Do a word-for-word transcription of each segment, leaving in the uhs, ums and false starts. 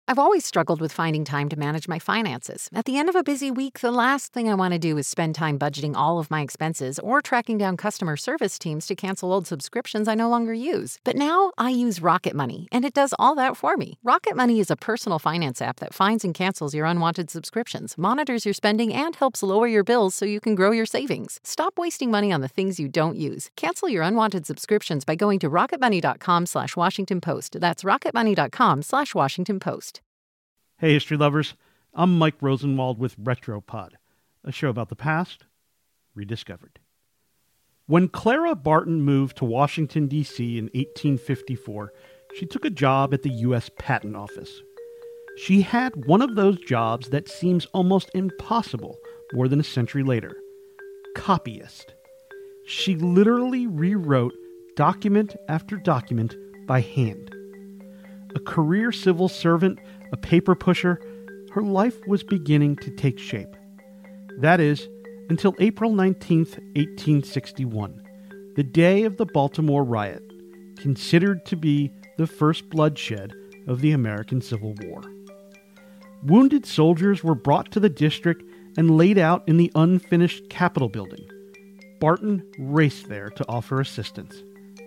I've always struggled with finding time to manage my finances. At the end of a busy week, the last thing I want to do is spend time budgeting all of my expenses or tracking down customer service teams to cancel old subscriptions I no longer use. But now I use Rocket Money, and it does all that for me. Rocket Money is a personal finance app that finds and cancels your unwanted subscriptions, monitors your spending, and helps lower your bills so you can grow your savings. Stop wasting money on the things you don't use. Cancel your unwanted subscriptions by going to rocketmoney.com slash Washington Post. That's rocketmoney.com slash Washington Post. Hey, history lovers. I'm Mike Rosenwald with Retropod, a show about the past rediscovered. When Clara Barton moved to Washington, D C in eighteen fifty-four, she took a job at the U S Patent Office. She had one of those jobs that seems almost impossible more than a century later. Copyist. She literally rewrote document after document by hand. A career civil servant, a paper pusher, her life was beginning to take shape. That is, until April nineteenth, eighteen sixty-one, the day of the Baltimore riot, considered to be the first bloodshed of the American Civil War. Wounded soldiers were brought to the district and laid out in the unfinished Capitol building. Barton raced there to offer assistance.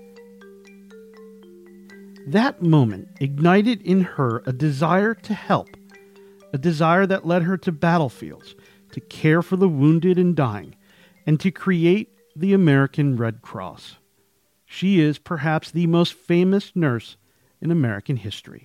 That moment ignited in her a desire to help, a desire that led her to battlefields, to care for the wounded and dying, and to create the American Red Cross. She is perhaps the most famous nurse in American history.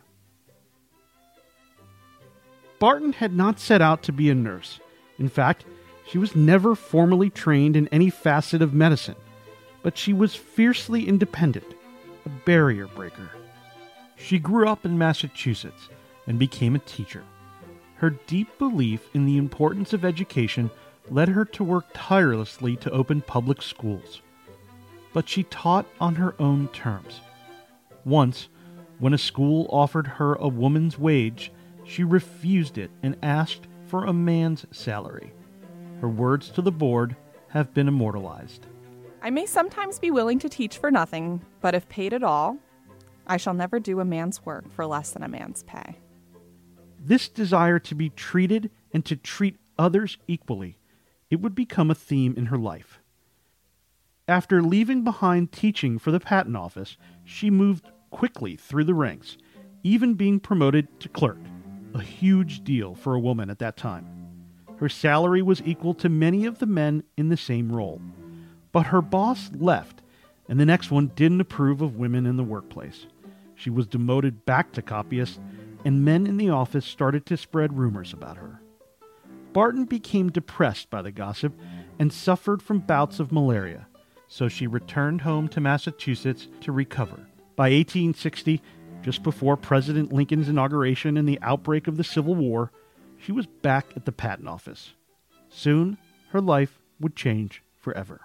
Barton had not set out to be a nurse. In fact, she was never formally trained in any facet of medicine, but she was fiercely independent, a barrier breaker. She grew up in Massachusetts and became a teacher. Her deep belief in the importance of education led her to work tirelessly to open public schools. But she taught on her own terms. Once, when a school offered her a woman's wage, she refused it and asked for a man's salary. Her words to the board have been immortalized. I may sometimes be willing to teach for nothing, but if paid at all, I shall never do a man's work for less than a man's pay. This desire to be treated and to treat others equally, it would become a theme in her life. After leaving behind teaching for the Patent Office, she moved quickly through the ranks, even being promoted to clerk, a huge deal for a woman at that time. Her salary was equal to many of the men in the same role. But her boss left, and the next one didn't approve of women in the workplace. She was demoted back to copyist, and men in the office started to spread rumors about her. Barton became depressed by the gossip and suffered from bouts of malaria, so she returned home to Massachusetts to recover. By eighteen sixty, just before President Lincoln's inauguration and the outbreak of the Civil War, she was back at the Patent Office. Soon, her life would change forever.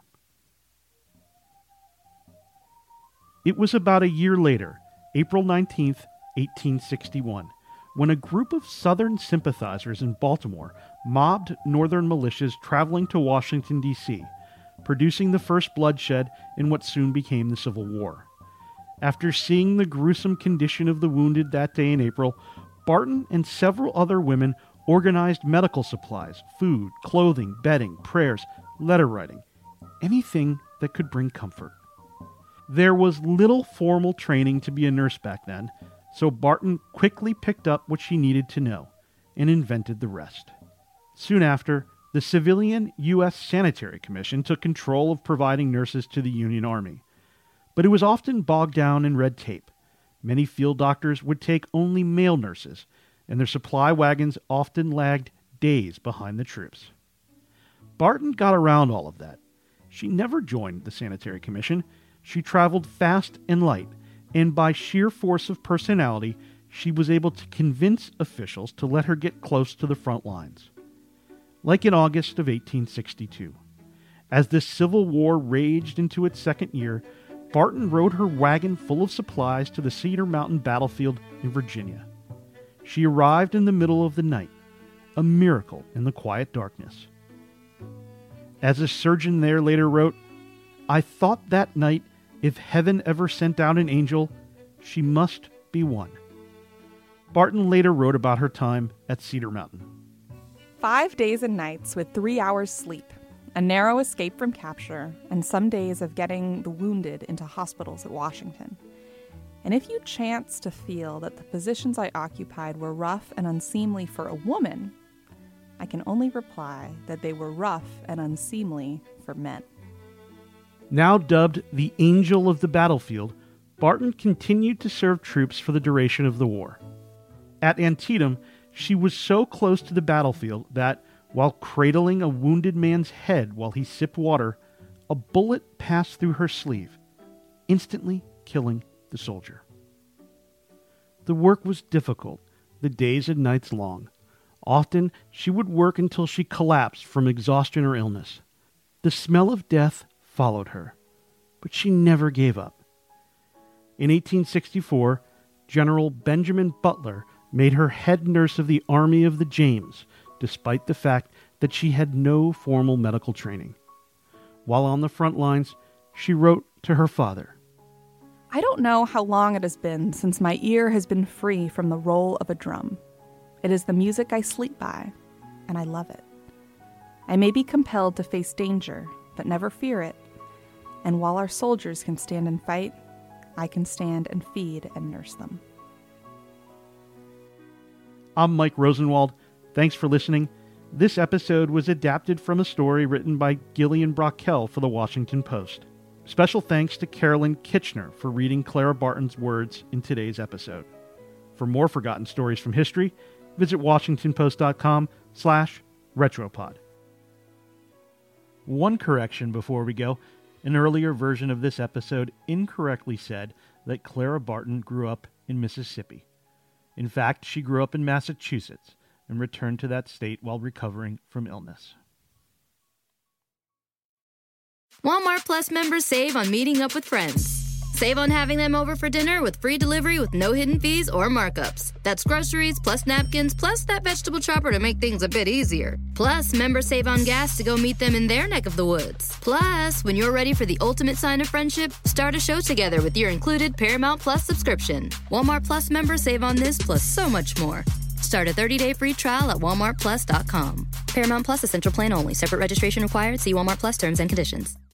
It was about a year later, April nineteenth, eighteen sixty-one, when a group of Southern sympathizers in Baltimore mobbed Northern militias traveling to Washington, D C, producing the first bloodshed in what soon became the Civil War. After seeing the gruesome condition of the wounded that day in April, Barton and several other women organized medical supplies, food, clothing, bedding, prayers, letter writing, anything that could bring comfort. There was little formal training to be a nurse back then, so Barton quickly picked up what she needed to know and invented the rest. Soon after, the civilian U S Sanitary Commission took control of providing nurses to the Union Army. But it was often bogged down in red tape. Many field doctors would take only male nurses, and their supply wagons often lagged days behind the troops. Barton got around all of that. She never joined the Sanitary Commission. She traveled fast and light, and by sheer force of personality, she was able to convince officials to let her get close to the front lines. Like in August of eighteen sixty-two. As the Civil War raged into its second year, Barton rode her wagon full of supplies to the Cedar Mountain battlefield in Virginia. She arrived in the middle of the night, a miracle in the quiet darkness. As a surgeon there later wrote, "I thought that night, if heaven ever sent out an angel, she must be one." Barton later wrote about her time at Cedar Mountain. Five days and nights with three hours sleep, a narrow escape from capture, and some days of getting the wounded into hospitals at Washington. And if you chance to feel that the positions I occupied were rough and unseemly for a woman, I can only reply that they were rough and unseemly for men. Now dubbed the Angel of the Battlefield, Barton continued to serve troops for the duration of the war. At Antietam, she was so close to the battlefield that, while cradling a wounded man's head while he sipped water, a bullet passed through her sleeve, instantly killing the soldier. The work was difficult, the days and nights long. Often, she would work until she collapsed from exhaustion or illness. The smell of death followed her, but she never gave up. In eighteen sixty-four, General Benjamin Butler made her head nurse of the Army of the James, despite the fact that she had no formal medical training. While on the front lines, she wrote to her father, I don't know how long it has been since my ear has been free from the roll of a drum. It is the music I sleep by, and I love it. I may be compelled to face danger, but never fear it. And while our soldiers can stand and fight, I can stand and feed and nurse them. I'm Mike Rosenwald. Thanks for listening. This episode was adapted from a story written by Gillian Brockel for the Washington Post. Special thanks to Carolyn Kitchener for reading Clara Barton's words in today's episode. For more forgotten stories from history, visit washingtonpost.com slash retropod. One correction before we go. An earlier version of this episode incorrectly said that Clara Barton grew up in Mississippi. In fact, she grew up in Massachusetts and returned to that state while recovering from illness. Walmart Plus members save on meeting up with friends. Save on having them over for dinner with free delivery with no hidden fees or markups. That's groceries, plus napkins, plus that vegetable chopper to make things a bit easier. Plus, members save on gas to go meet them in their neck of the woods. Plus, when you're ready for the ultimate sign of friendship, start a show together with your included Paramount Plus subscription. Walmart Plus members save on this plus so much more. Start a thirty-day free trial at walmart plus dot com. Paramount Plus Essential Plan only. Separate registration required. See Walmart Plus terms and conditions.